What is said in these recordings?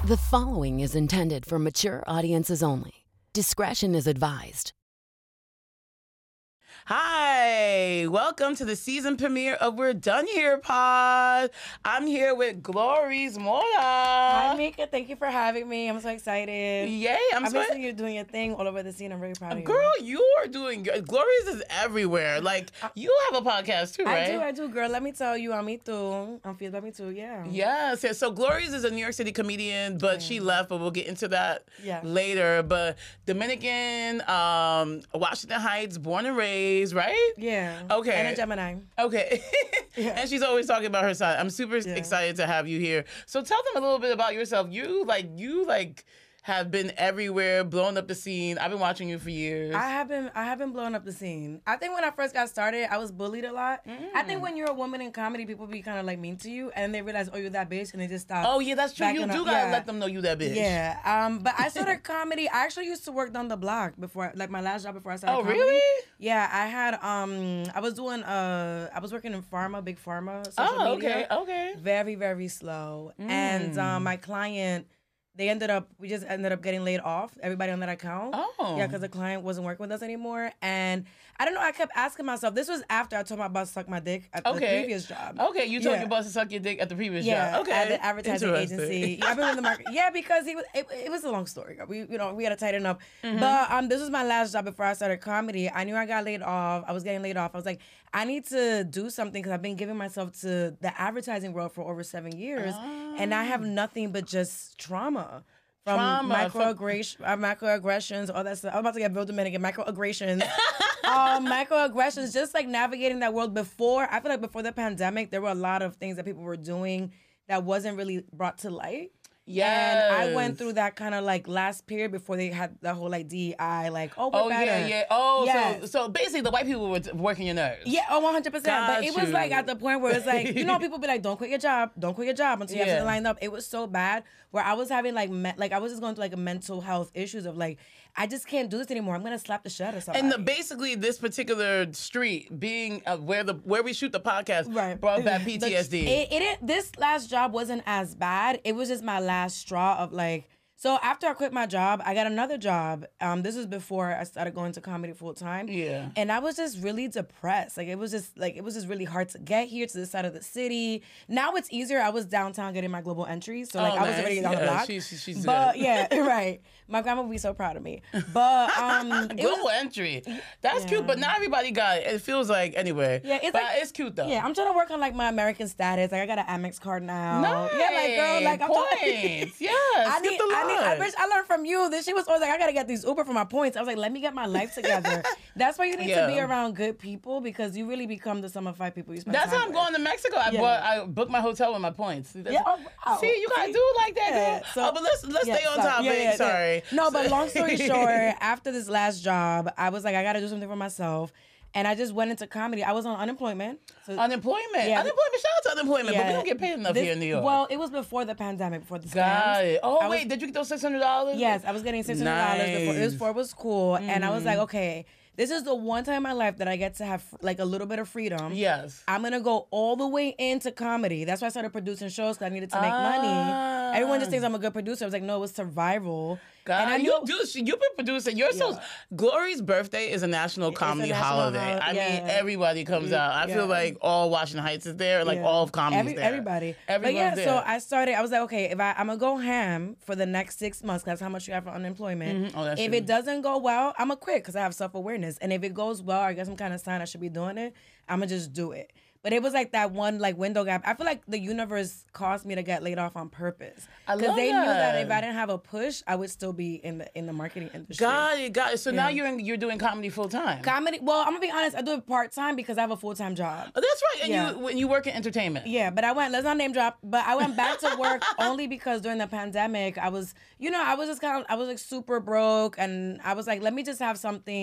The following is intended for mature audiences only. Discretion is advised. Hi, welcome to the season premiere of We're Done Here Pod. I'm here with Glories Mora. Hi, Mika. Thank you for having me. I'm so excited. Yay, I've been seeing you doing your thing all over the scene. I'm very proud of you. Girl, you are doing good. Glories is everywhere. Like, you have a podcast too, right? I do, girl. Let me tell you, I'm me too. I'm feel by me too, yeah. Yes. So Glories is a New York City comedian, but she left, but we'll get into that later. But Dominican, Washington Heights, born and raised, right? Yeah. Okay. And a Gemini. Okay. And she's always talking about her son. I'm super excited to have you here. So tell them a little bit about yourself. You have been everywhere, blowing up the scene. I've been watching you for years. I have been blowing up the scene. I think when I first got started, I was bullied a lot. I think when you're a woman in comedy, people be kind of like mean to you, and they realize, oh, you're that bitch, and they just stop. Oh yeah, that's true. You do gotta let them know you that bitch. Yeah. But I started comedy. I actually used to work down the block before, like my last job before I started. Oh comedy. really? Yeah, I had I was working in pharma, big pharma. Social media. Okay. Very, very slow. And my client, we just ended up getting laid off, everybody on that account. Oh. Yeah, because the client wasn't working with us anymore. And I don't know, I kept asking myself, this was after I told my boss to suck my dick at the previous job. Okay, you told your boss to suck your dick at the previous job. Okay. At the advertising agency. I've been in the market. Yeah, because it was a long story. We had to tighten up. But this was my last job before I started comedy. I knew I got laid off. I was getting laid off. I was like, I need to do something because I've been giving myself to the advertising world for over 7 years. And I have nothing but just trauma. From microaggressions, all that stuff. I'm about to get real Dominican. Microaggressions. Microaggressions, just like navigating that world before. I feel like before the pandemic, there were a lot of things that people were doing that wasn't really brought to light. Yes. And I went through that kind of like last period before they had the whole like DEI, like, we're better. Yeah. Oh, yes. So basically the white people were working your nerves. Yeah, 100%. But it was like at the point where it's like, people be like, don't quit your job until you have something lined up. It was so bad where I was having like I was just going through like a mental health issues of like, I just can't do this anymore. I'm going to slap the shit out of somebody. And basically this particular street being where we shoot the podcast brought back PTSD. This last job wasn't as bad. It was just my last straw of like, so after I quit my job, I got another job. This was before I started going to comedy full time. Yeah. And I was just really depressed. Like it was just really hard to get here to this side of the city. Now it's easier. I was downtown getting my global entry. So like I was already down the block. She's but good. Yeah, right. My grandma would be so proud of me. But global entry. That's cute, but not everybody got it. It feels like anyway. Yeah, it's cute though. Yeah, I'm trying to work on like my American status. Like I got an Amex card now. Nice. Yeah, like girl, like I'm points. Yes. I learned from you that she was always like, I gotta get these Uber for my points. I was like, let me get my life together. That's why you need to be around good people because you really become the sum of 5 people you spend That's time how I'm with. going to Mexico. I booked my hotel with my points. See, you gotta do it like that, girl. So, but let's stay on topic. Sorry. No, but long story short, after this last job, I was like, I gotta do something for myself. And I just went into comedy. I was on unemployment. So, unemployment? Yeah, shout out to unemployment, but we don't get paid enough here in New York. Well, it was before the pandemic, before the scams. Got it. Oh, wait, did you get those $600? Yes, I was getting $600 before. It was cool. And I was like, okay, this is the one time in my life that I get to have like a little bit of freedom. Yes. I'm going to go all the way into comedy. That's why I started producing shows because I needed to make money. Everyone just thinks I'm a good producer. I was like, no, it was survival. God, and you've been producing. Glory's birthday is a national comedy holiday. I mean, everybody comes out. I feel like all Washington Heights is there, like all of comedy is there. Everybody. But yeah, so I was like, okay, if I'm going to go ham for the next 6 months, that's how much you have for unemployment. If it doesn't go well, I'm going to quit because I have self-awareness. And if it goes well, I guess some kind of sign I should be doing it, I'm going to just do it. But it was like that one like window gap. I feel like the universe caused me to get laid off on purpose. Because they knew that if I didn't have a push, I would still be in the marketing industry. Got it. So now you're doing comedy full time. Comedy. Well, I'm gonna be honest. I do it part time because I have a full time job. Oh, that's right. And when you work in entertainment. Yeah, but let's not name drop. But I went back to work only because during the pandemic, I was just I was like super broke, and I was like, let me just have something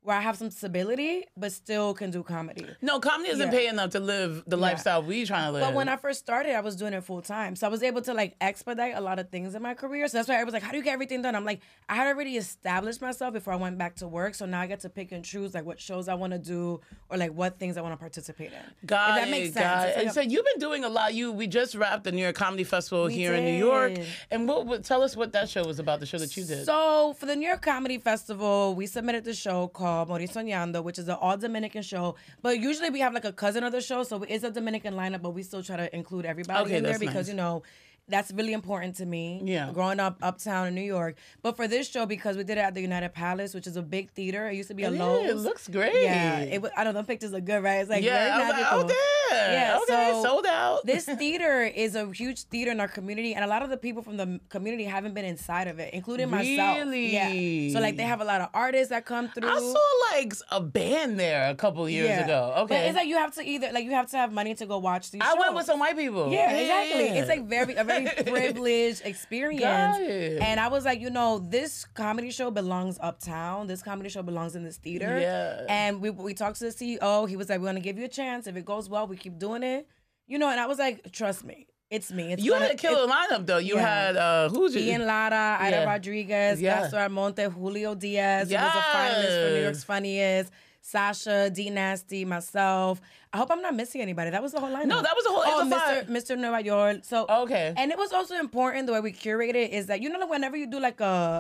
where I have some stability, but still can do comedy. No, comedy isn't paying enough to live the lifestyle we trying to live. But when I first started, I was doing it full time. So I was able to like expedite a lot of things in my career. So that's why I was like, how do you get everything done? I'm like, I had already established myself before I went back to work. So now I get to pick and choose like what shows I want to do or like what things I want to participate in. Got if that makes sense. And so you've been doing a lot. We just wrapped the New York Comedy Festival here in New York. And tell us what that show was about, the show that you did. So for the New York Comedy Festival, we submitted the show called Morir Soñando, which is an all Dominican show. But usually we have like a cousin of the show, so it's a Dominican lineup, but we still try to include everybody in there because, you know, that's really important to me. Yeah. Growing up uptown in New York. But for this show, because we did it at the United Palace, which is a big theater. It used to be a Lowe's. It looks great. Yeah. I know the pictures look good, right? It's like very magical. Like, yeah. Okay, so sold out. This theater is a huge theater in our community, and a lot of the people from the community haven't been inside of it, including myself. Really? Yeah. So like they have a lot of artists that come through. I saw like a band there a couple years ago. Okay. But it's like you have to have money to go watch these shows. I went with some white people. Yeah, exactly. It's like a very privileged experience. Got it. And I was like, you know, this comedy show belongs uptown. This comedy show belongs in this theater. Yeah. And we talked to the CEO. He was like, we're gonna give you a chance. If it goes well, we keep doing it. You know, and I was like, trust me. It's me. You had a killer lineup though. You had who's Ian Lara, Ida Rodriguez, Gaston Armonte, Julio Diaz, who was a finalist for New York's Funniest, Sasha, D Nasty, myself. I hope I'm not missing anybody. That was the whole lineup. No, that was the whole. Mr. Nueva York. So okay. And it was also important the way we curate it is that you know whenever you do like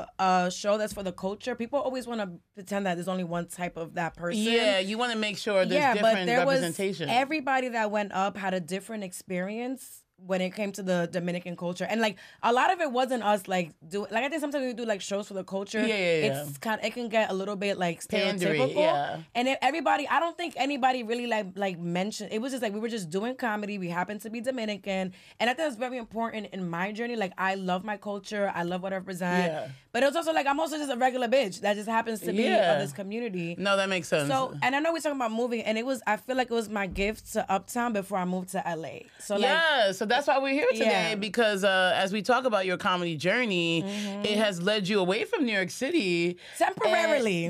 a show that's for the culture, people always want to pretend that there's only one type of that person. Yeah, you want to make sure there's different representation. Everybody that went up had a different experience when it came to the Dominican culture. And like a lot of it wasn't us like I think sometimes we do like shows for the culture. It's it can get a little bit like stereotypical. And I don't think anybody really like mentioned it was just like we were just doing comedy. We happened to be Dominican. And I think it's very important in my journey. Like I love my culture. I love what I represent. Yeah. But it was also like I'm also just a regular bitch that just happens to be of this community. No, that makes sense. So and I know we're talking about moving and I feel like it was my gift to Uptown before I moved to LA. So so that's why we're here today because as we talk about your comedy journey, it has led you away from New York City. Temporarily.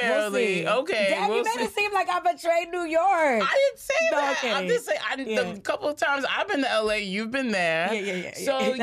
We'll okay. Damn, you made it seem like I betrayed New York. I didn't say that. Okay. I'm just saying, the couple of times I've been to LA, you've been there. Yeah. So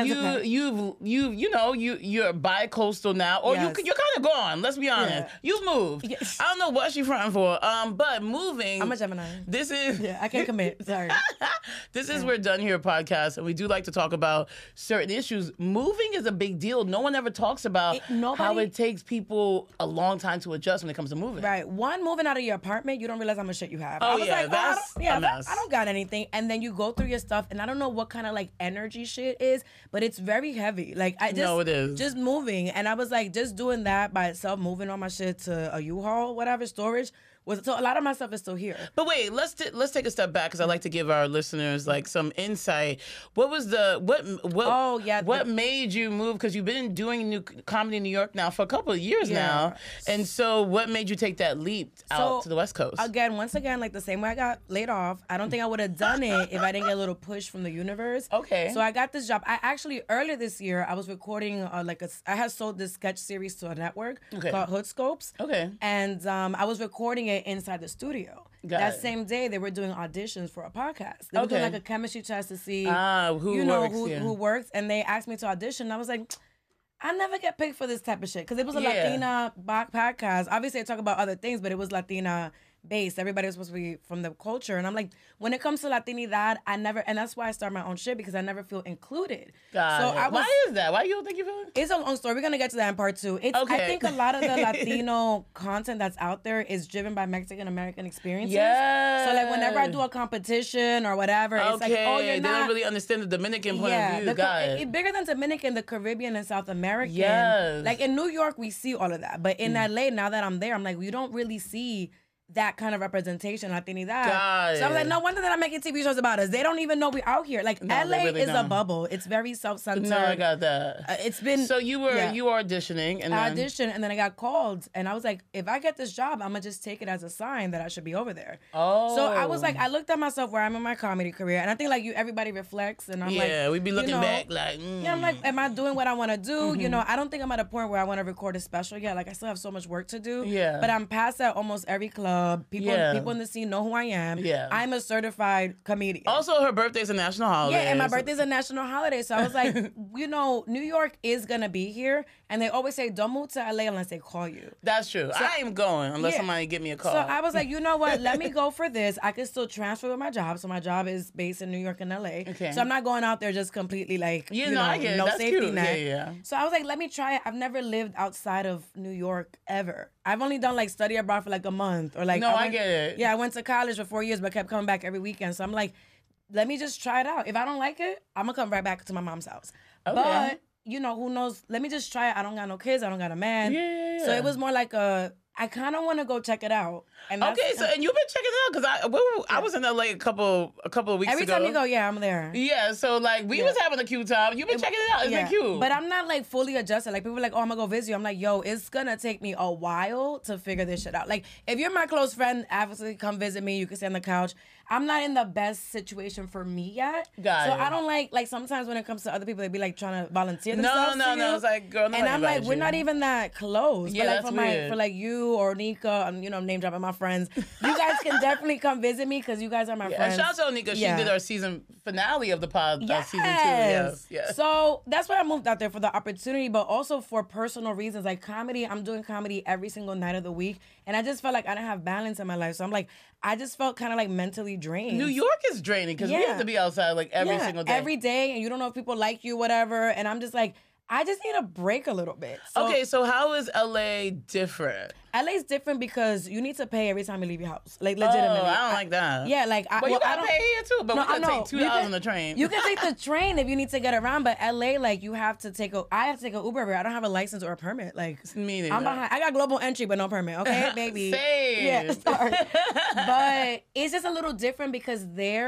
you're bi-coastal now, or you're kind of gone. Let's be honest. You've moved. Yes. I don't know what she's fronting for. But moving. I'm a Gemini. This is. I can't commit. Sorry. This is We're Done Here podcast, and we do like to talk about certain issues. Moving is a big deal. No one ever talks about how it takes people a long time to adjust when it comes to moving. Right. One, moving out of your apartment, you don't realize how much shit you have. Oh, that's a mess. I don't got anything. And then you go through your stuff, and I don't know what kind of like energy shit is, but it's very heavy. Like I just no, it is. Just moving, and I was like, just doing that by itself, moving all my shit to a U-Haul, whatever storage. So a lot of my stuff is still here. But wait, let's take a step back because I like to give our listeners like some insight. What was what made you move? Because you've been doing new comedy in New York now for a couple of years now, and so what made you take that leap out to the West Coast? Once again, like the same way I got laid off, I don't think I would have done it if I didn't get a little push from the universe. Okay. So I got this job. I actually earlier this year I was recording I had sold this sketch series to a network called Hood Scopes. Okay. And I was recording it inside the studio. That same day, they were doing auditions for a podcast. They were doing like a chemistry test to see who works. And they asked me to audition. I was like, I never get picked for this type of shit because it was a Latina podcast. Obviously, I talk about other things, but it was Latina based. Everybody was supposed to be from the culture. And I'm like, when it comes to Latinidad, and that's why I start my own shit because I never feel included. Why is that? Why you don't think you feel? It's a long story. We're going to get to that in part 2. I think a lot of the Latino content that's out there is driven by Mexican-American experiences. Yeah. So like whenever I do a competition or whatever, it's like, oh, you're not. They don't really understand the Dominican point of view. It's bigger than Dominican, the Caribbean and South American. Yes. Like in New York, we see all of that. But in LA, now that I'm there, I'm like, we don't really see that kind of representation, Latinidad. Got So I was like, it. no wonder they're not making TV shows about us. They don't even know we out here. Like No, LA they really is a don't. bubble. It's very self-centered. No, I got that. It's been So you were yeah. you were auditioning, and I then auditioned and then I got called and I was like, if I get this job, I'm gonna just take it as a sign that I should be over there. oh, So I was like, I looked at myself where I'm in my comedy career, and I think like everybody reflects, and I'm like, yeah, we be looking you know, back like, yeah, I'm like, am I doing what I want to do? Mm-hmm. You know, I don't think I'm at a point where I want to record a special yet. Like I still have so much work to do. Yeah. But I'm past that almost every club. People in the scene know who I am. Yeah. I'm a certified comedian. Also, her birthday's a national holiday. Yeah, and my birthday's a national holiday. So I was like, you know, New York is going to be here. And they always say, don't move to LA unless they call you. That's true. I ain't going unless Yeah. somebody give me a call. So I was like, you know what? Let me go for this. I can still transfer with my job. So my job is based in New York and LA. Okay. So I'm not going out there just completely like, You know, I get it. no That's safety cute. net. Yeah. So I was like, let me try it. I've never lived outside of New York ever. I've only done like study abroad for like a month or like. No, I went- get it. Yeah, I went to college for 4 years, but kept coming back every weekend. So I'm like, let me just try it out. If I don't like it, I'm gonna come right back to my mom's house. Okay. But you know, who knows? Let me just try it. I don't got no kids. I don't got a man. Yeah. So it was more like I kind of want to go check it out. And that's, Okay, so and you've been checking it out because I was in LA a couple of weeks every ago. time you go, yeah, I'm there. Yeah, so like we was having a cute time. You've been checking it out. It's been cute. But I'm not like fully adjusted. Like people are like, oh, I'm gonna go visit you. I'm like, yo, it's gonna take me a while to figure this shit out. Like if you're my close friend, obviously come visit me. You can stay on the couch. I'm not in the best situation for me yet. Got so it. I don't like sometimes when it comes to other people, they be like trying to volunteer themselves. No. to you. It's like, girl, And nobody I'm like, invited we're you. not even that close. Yeah, but like that's for weird. for like you or Nika, you know, name dropping my friends. You guys can definitely come visit me because you guys are my Yeah, friends. and shout out to Onika. Yeah. She did our season finale of the pod season 2. Yes. Yeah. So that's why I moved out there for the opportunity, but also for personal reasons. Like comedy, I'm doing comedy every single night of the week. And I just felt like I didn't have balance in my life. So I'm like, I just felt kind of like mentally drained. New York is draining because we Yeah. have to be outside like every single day. Every day, and you don't know if people like you, whatever. And I'm just like, I just need a break a little bit. So Okay, so how is LA different? LA's different because you need to pay every time you leave your house. Like Oh, legitimately. I don't like that. Yeah, like I, But you well, I gotta don't pay here too. But No, we gotta I know. take $2 You can- on the train. You can take the train if you need to get around, but LA, like you have to take I have to take an Uber everywhere. I don't have a license or a permit. Like Me neither. I'm behind. I got global entry, but no permit. Okay, baby. Same. Yeah, sorry. But it's just a little different because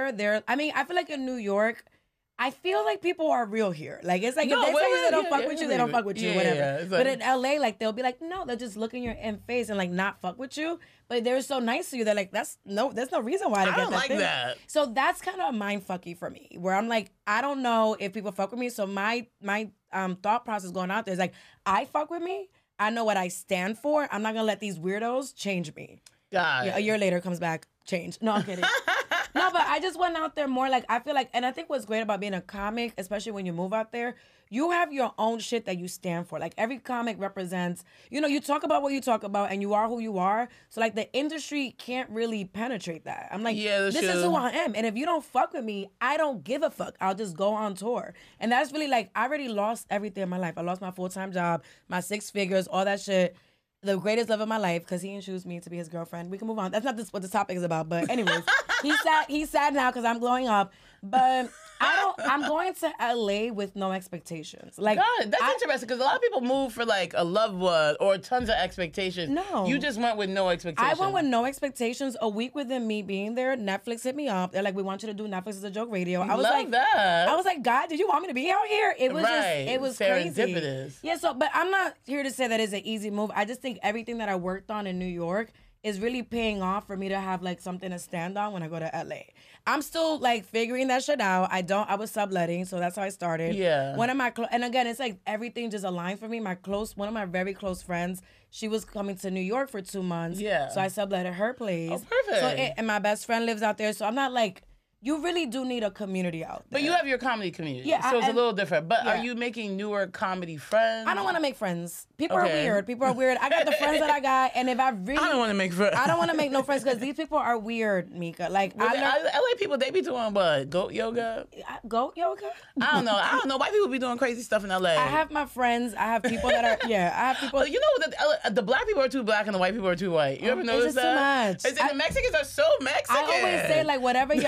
I mean, I feel like in New York, I feel like people are real here. Like it's like No, if they say well, they don't yeah, fuck yeah, with you, I they don't believe fuck with it. you, Yeah, whatever. yeah, it's But like- in LA, like they'll be like, no, they'll just look in your face and like not fuck with you. But they're so nice to you. They're like, there's no reason why to I get don't that like thing. that. So that's kind of mind fucky for me, where I'm like, I don't know if people fuck with me. So my thought process going out there is like, I fuck with me. I know what I stand for. I'm not gonna let these weirdos change me. God. Yeah, a year later comes back, change. No, I'm kidding. No, but I just went out there more like, I feel like, and I think what's great about being a comic, especially when you move out there, you have your own shit that you stand for. Like every comic represents, you talk about what you talk about and you are who you are. So like the industry can't really penetrate that. I'm like, Yeah, that's this is true. who I am. And if you don't fuck with me, I don't give a fuck. I'll just go on tour. And that's really like, I already lost everything in my life. I lost my full-time job, my 6 figures, all that shit. The greatest love of my life, because he didn't choose me to be his girlfriend. We can move on. That's not what the topic is about. But anyways, he's sad now because I'm glowing up. But I'm going to LA with no expectations. Like God, that's interesting because a lot of people move for like a loved one or tons of expectations. No. You just went with no expectations. I went with no expectations. A week within me being there, Netflix hit me up. They're like, we want you to do Netflix is a Joke Radio. I was Love like, that. I was like, God, did you want me to be out here? It was Right. just, it was crazy. Serendipitous. Yeah, so, but I'm not here to say that it's an easy move. I just think everything that I worked on in New York is really paying off for me to have like something to stand on when I go to LA. I'm still like figuring that shit out. I was subletting, so that's how I started. Yeah. One of my and again, it's like everything just aligned for me. One of my very close friends, she was coming to New York for 2 months. Yeah. So I subletted her place. Oh, perfect. So and my best friend lives out there, so I'm not like, you really do need a community out there. But you have your comedy community, Yeah, so it's a and- little different. But yeah. are you making newer comedy friends? I don't want to make friends. People are Okay. weird. People are weird. I got the friends that I got, and if I really, I don't want to make friends. I don't want to make no friends because these people are weird, Mika. Like Well, I learned, LA people, they be doing what? Goat yoga? goat yoga. I don't know. White people be doing crazy stuff in LA. I have my friends. I have people that are I have people. You know that the black people are too black and the white people are too white. You ever It's notice just too that? much. The Mexicans are so Mexican. I always say like whatever your hobby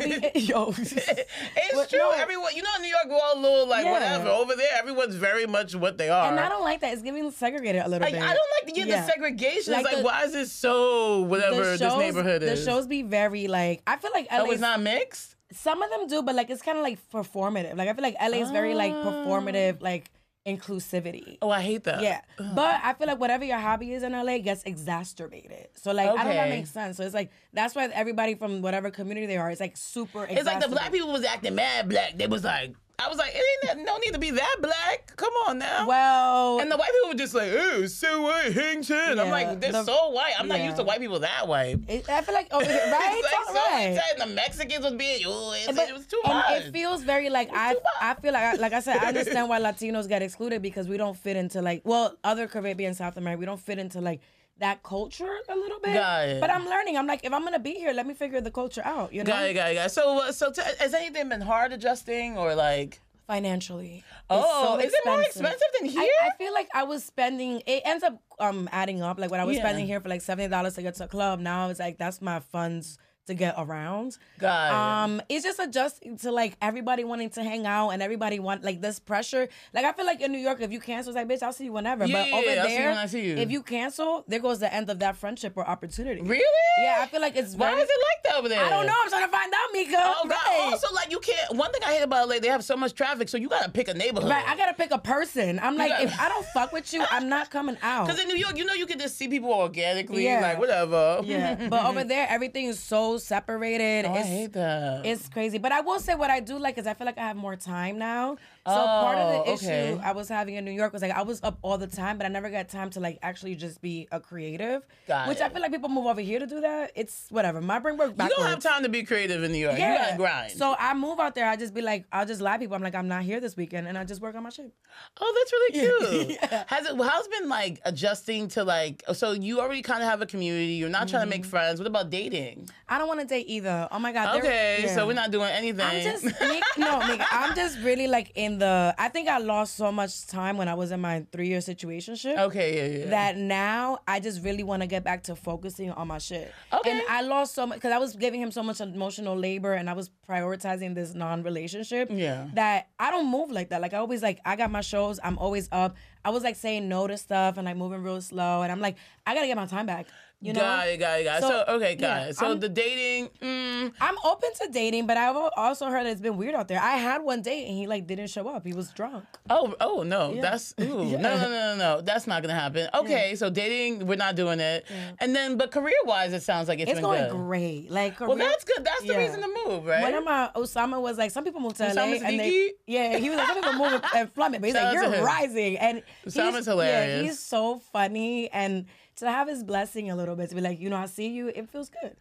Yo. It's true. No. Everyone, you know, in New York, we're all a little like whatever. Over there, everyone's very much what they are. And I don't like that. It's giving segregated a little bit. I don't like the segregation. It's like why is it so whatever shows, this neighborhood is? The shows be very like, I feel like LA. Oh, it's not mixed? Some of them do, but like it's kind of like performative. Like I feel like LA is very like performative, like inclusivity. Oh, I hate that. Yeah. But I feel like whatever your hobby is in LA gets exacerbated. So like, I don't know if that makes sense. So it's like, that's why everybody from whatever community they are, it's like super It's like the black people was acting mad black. They was like, I was like, it ain't no need to be that black. Come on now. Well. And the white people were just like, oh, so white, hang ten. I'm like, they're so white. I'm not used to white people that white. I feel like, right? It's like so intense. The Mexicans was being, it was too much. And it feels very like, I feel like I said, I understand why Latinos get excluded because we don't fit into like, well, other Caribbean, South America, we don't fit into like, that culture a little bit. Got it. But I'm learning. I'm like, if I'm going to be here, let me figure the culture out, you know? Got it. So has anything been hard adjusting or like? Financially. Is it more expensive than here? I feel like I was spending, it ends up adding up. Like what I was spending here for like $70 to get to a club. Now it's like, that's my funds to get around. Got it. It's just adjusting to like everybody wanting to hang out and everybody want like this pressure. Like I feel like in New York, if you cancel, it's like, bitch, I'll see you whenever. But over there, I'll see you when I see you. If you cancel, there goes the end of that friendship or opportunity. Really? Yeah, I feel like it's Why is it like that over there? I don't know. I'm trying to find out, Mika. Oh, God. Right. Also, like, you can't, one thing I hate about LA, they have so much traffic, so you gotta pick a neighborhood. Right, I gotta pick a person. I'm like, if I don't fuck with you, I'm not coming out. Because in New York, you know, you can just see people organically, like, whatever. Yeah, but over there, everything is so separated. I hate that. It's crazy. But I will say what I do like is I feel like I have more time now. So part of the issue I was having in New York was like I was up all the time, but I never got time to like actually just be a creative. Which I feel like people move over here to do that. It's whatever. My brain works backwards. You don't have time to be creative in New York. You gotta grind. So I move out there. I just be like, I'll just lie to people. I'm like, I'm not here this weekend, and I just work on my shit. Oh, that's really cute. How's it been like adjusting to like? So you already kind of have a community. You're not trying to make friends. What about dating? I don't want to date either. Oh my God. Okay, so we're not doing anything. I'm just really like I think I lost so much time when I was in my 3-year situationship. Okay, That now I just really want to get back to focusing on my shit. Okay. And I lost so much because I was giving him so much emotional labor and I was prioritizing this non-relationship. Yeah. That I don't move like that. Like I always I got my shows. I'm always up. I was like saying no to stuff and like moving real slow. And I'm like, I got to get my time back. You know? Got it. So got it. So the dating, I'm open to dating, but I've also heard that it's been weird out there. I had one date and he like didn't show up. He was drunk. Oh no, that's no. That's not gonna happen. Okay, so dating, we're not doing it. Yeah. And then, but career-wise, it sounds like it's been going good. Great. Like, well, that's good. That's the reason to move, right? One of my Osama was like, some people move to LA and he was like, some people move and plummet, but he's like, you're rising. And Osama's hilarious. Yeah, he's so funny and. To have his blessing a little bit, to be like, I see you, it feels good.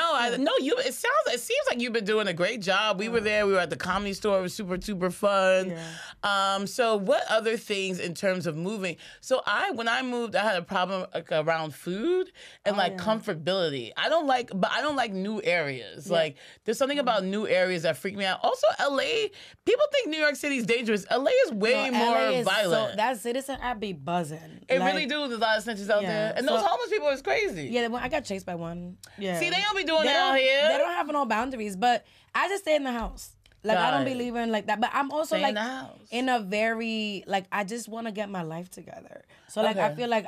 It seems like you've been doing a great job. We were there, we were at the Comedy Store, it was super, super fun. Yeah. So what other things in terms of moving? So when I moved, I had a problem around food and comfortability. I don't like new areas. Yeah. Like there's something about new areas that freak me out. Also, LA, people think New York City is dangerous. LA is way more violent. So that Citizen app be buzzing. It really do. There's a lot of snitches out there. And those homeless people is crazy. Yeah, I got chased by one. Yeah. See, they don't be doing that out here. They don't have no boundaries, but I just stay in the house. Like, I don't believe in like that. But I'm also like in a very, like, I just want to get my life together. So like, I feel like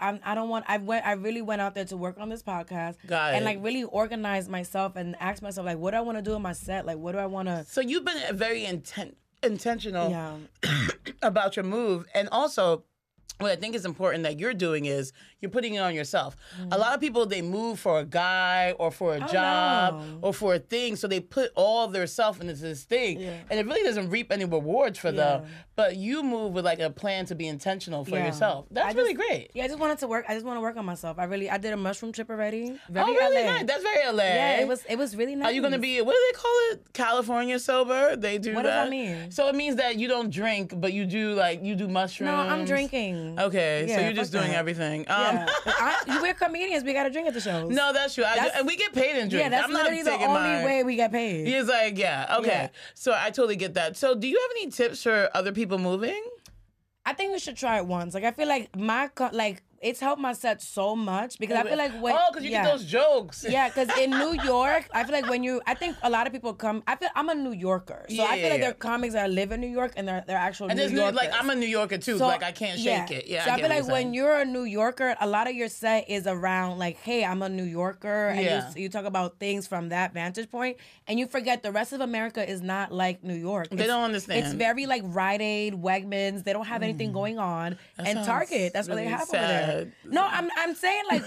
I really went out there to work on this podcast. And like really organize myself and ask myself, like, what do I want to do in my set? Like, what do I want to. So you've been very intentional about your move. And also, what I think is important that you're doing is you're putting it on yourself. A lot of people, they move for a guy or for a job or for a thing, so they put all their self into this thing, and it really doesn't reap any rewards for them. But you move with like a plan to be intentional for yourself. That's really great. Yeah, I just wanted to work. I just want to work on myself. I did a mushroom trip already. Very really LA. nice. That's very LA. Yeah, it was really nice. Are you gonna be, what do they call it? California sober? They do that. What does that mean? So it means that you don't drink, but you do mushrooms. No, I'm drinking. Okay, so you're just doing everything. We're comedians. We got to drink at the shows. No, that's true. And we get paid in drinks. Yeah, that's literally the only way we get paid. He's like, okay. Yeah. So I totally get that. So do you have any tips for other people moving? I think we should try it once. Like, I feel like it's helped my set so much because I feel like when because you get those jokes. Yeah, because in New York, I feel like I think a lot of people come. I'm a New Yorker, so I feel like there are comics that live in New York and they're actual New Yorkers. Like I'm a New Yorker too. So, like I can't shake it. Yeah. So I feel like when you're a New Yorker, a lot of your set is around like, hey, I'm a New Yorker, and you talk about things from that vantage point, and you forget the rest of America is not like New York. They don't understand. It's very like Rite Aid, Wegmans. They don't have anything going on, and Target. That's what they have over there. No, I'm saying like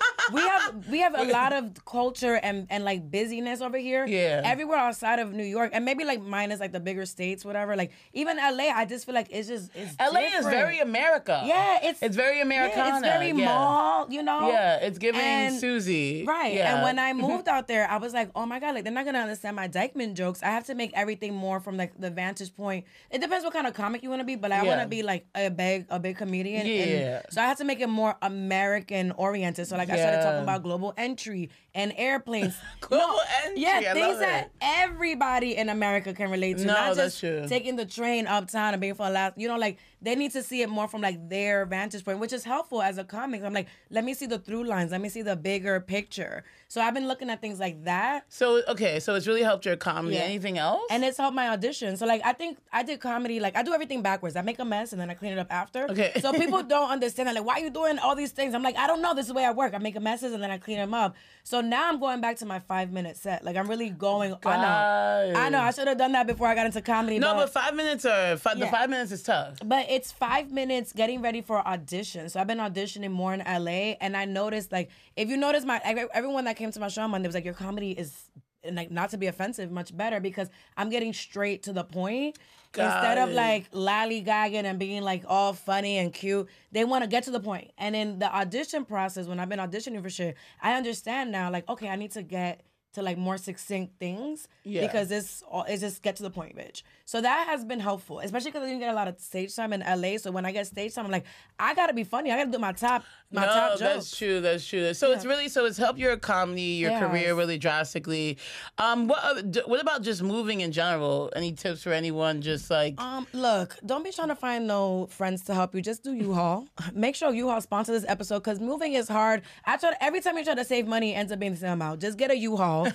we have a lot of culture and like busyness over here. Yeah. Everywhere outside of New York, and maybe like minus like the bigger states, whatever. Like even LA, I just feel like it's LA different. is very America. Yeah, it's very Americana. Yeah, it's very mall, you know. Yeah, it's giving Susie. Right. Yeah. And when I moved out there, I was like, oh my God, like they're not gonna understand my Dykeman jokes. I have to make everything more from like the vantage point. It depends what kind of comic you want to be, but I want to be like a big comedian. Yeah. So I had to make it more American oriented. So like I started talking about global entry and airplanes. Global entry. Yeah, things that everybody in America can relate to. No, not that's just true. Taking the train uptown and being for a last, you know, like they need to see it more from like their vantage point, which is helpful as a comic. I'm like, let me see the through lines. Let me see the bigger picture. So I've been looking at things like that. So, okay, so it's really helped your comedy. Yeah. Anything else? And it's helped my audition. So like, I think I did comedy, like I do everything backwards. I make a mess and then I clean it up after. Okay. So people don't understand that. Like, why are you doing all these things? I'm like, I don't know. This is the way I work. I make a messes and then I clean them up. So now I'm going back to my 5-minute set. Like I'm really going. I know. I should have done that before I got into comedy. No, but 5 minutes the 5 minutes is tough. But it's 5 minutes getting ready for audition. So I've been auditioning more in LA, and I noticed like if you notice everyone that came to my show on Monday was like, your comedy is, and like not to be offensive, much better because I'm getting straight to the point. Instead of like lollygagging and being like all funny and cute, they want to get to the point. And in the audition process, when I've been auditioning for shit, I understand now, like, okay, I need to get to like more succinct things because it's just get to the point, bitch. So that has been helpful, especially because I didn't get a lot of stage time in LA. So when I get stage time, I'm like, I gotta be funny. I gotta do my top jokes. That's true. So it's helped your comedy, your career really drastically. What about just moving in general? Any tips for anyone? Just like look, don't be trying to find no friends to help you. Just do U-Haul. Make sure U-Haul sponsor this episode because moving is hard. Every time you try to save money, it ends up being the same amount. Just get a U-Haul.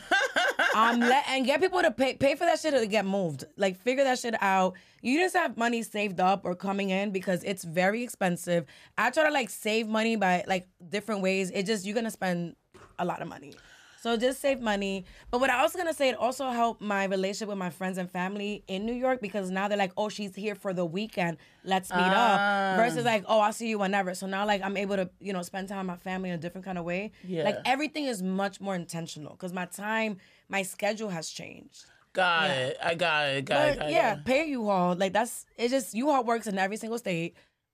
And get people to pay for that shit to get moved. Like figure that shit out. You just have money saved up or coming in because it's very expensive. I try to like save money by like different ways. You're gonna spend a lot of money. So just save money. But what I was gonna say, it also helped my relationship with my friends and family in New York because now they're like, oh, she's here for the weekend. Let's meet up. Versus like, oh, I'll see you whenever. So now like I'm able to, spend time with my family in a different kind of way. Yeah. Like everything is much more intentional because my schedule has changed. Got it. I got it. Pay U-Haul. Like U-Haul works in every single state.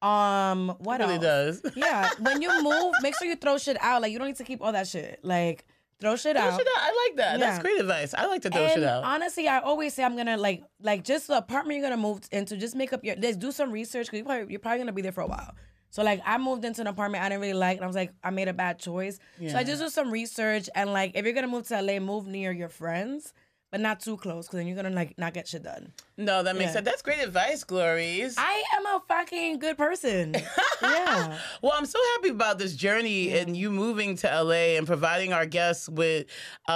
What else? It really does. Yeah. When you move, make sure you throw shit out. Like you don't need to keep all that shit. Like throw shit out. I like that. Yeah. That's great advice. I like to throw shit out. Honestly, I always say I'm gonna like just the apartment you're gonna move into. Just make up do some research because you're probably gonna be there for a while. So like I moved into an apartment I didn't really like, and I was like, I made a bad choice. Yeah. So I just do some research, and like if you're gonna move to LA, move near your friends. But not too close, because then you're gonna like not get shit done. No, that makes sense. That's great advice, Glories. I am a fucking good person. Yeah. Well, I'm so happy about this journey and you moving to LA and providing our guests with,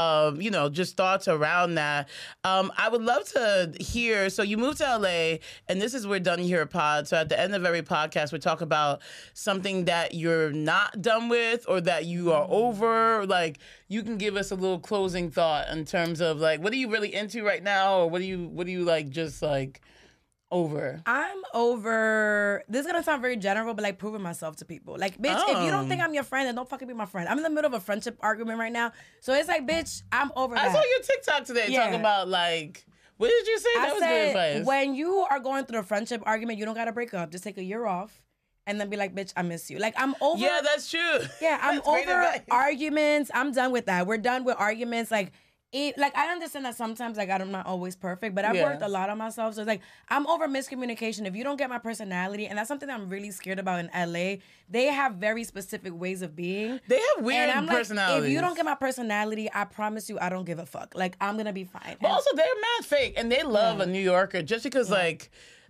just thoughts around that. I would love to hear. So you moved to LA, and this is We're Done Here Pod. So at the end of every podcast, we talk about something that you're not done with or that you are over. Like, you can give us a little closing thought in terms of like, what are you really into right now, or what do you like just like over? I'm over. This is gonna sound very general, but like proving myself to people. Like, bitch, if you don't think I'm your friend, then don't fucking be my friend. I'm in the middle of a friendship argument right now, so it's like, bitch, I'm over that. I saw your TikTok today talking about like. What did you say? That was good advice. When you are going through a friendship argument, you don't gotta break up. Just take a year off. And then be like, bitch, I miss you. Like, I'm over. Yeah, that's true. Yeah, I'm over arguments. I'm done with that. We're done with arguments. Like, I understand that sometimes, like, I'm not always perfect, but I've worked a lot on myself. So it's like, I'm over miscommunication. If you don't get my personality, and that's something that I'm really scared about in LA, they have very specific ways of being. They have weird personalities. Like, if you don't get my personality, I promise you I don't give a fuck. Like, I'm going to be fine. But also, they're mad fake, and they love a New Yorker just because, like,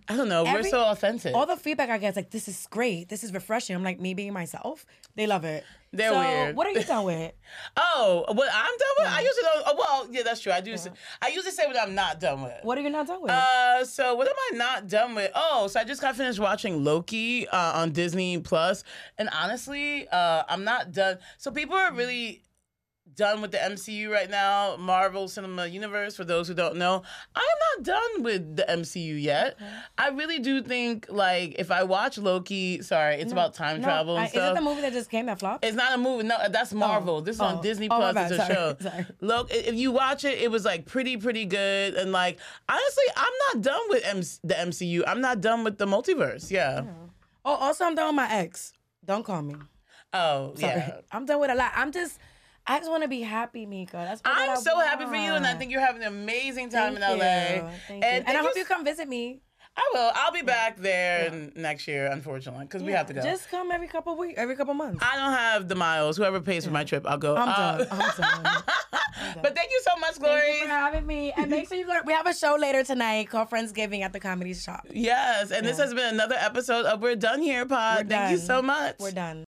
I don't know. We're so authentic. All the feedback I get is like, this is great. This is refreshing. I'm like, me being myself. They love it. They're weird. What are you done with? Oh, what I'm done with? I usually don't. Oh, well, yeah, that's true. I do. I usually say what I'm not done with. What are you not done with? So what am I not done with? Oh, so I just got finished watching Loki on Disney Plus, and honestly, I'm not done. So people are really done with the MCU right now, Marvel Cinema Universe, for those who don't know. I'm not done with the MCU yet. Okay. I really do think, like, if I watch Loki, it's about time travel and stuff. Is it the movie that just came that flopped? It's not a movie. No, that's Marvel. This is on Disney Plus. It's a show. Sorry. Look, if you watch it, it was, like, pretty good. And, like, honestly, I'm not done with the MCU. I'm not done with the multiverse. Yeah. Oh, also, I'm done with my ex. Don't call me. Oh, Sorry. yeah. I'm done with a lot. I just want to be happy, Mika. I'm so happy for you, and I think you're having an amazing time in LA. Thank you. And I hope you come visit me. I will. I'll be back there next year, unfortunately, because we have to go. Just come every couple months. I don't have the miles. Whoever pays for my trip, I'll go. I'm done. But thank you so much, Glory. Thank you for having me. And make sure you go. We have a show later tonight called Friendsgiving at the Comedy Shop. Yes, and this has been another episode of We're Done Here, Pod. Thank you so much. We're done.